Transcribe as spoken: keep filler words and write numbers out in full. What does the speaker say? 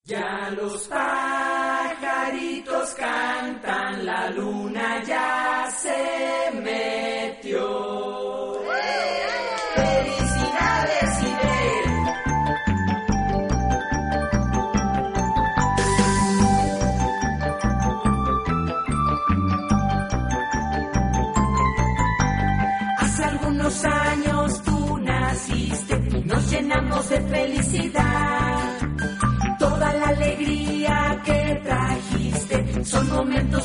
Ya los pajaritos cantan, la luna ya se metió. ¡Felicidades, Idel! Hace algunos años tú naciste y nos llenamos de felicidad. Toda la alegría que trajiste son momentos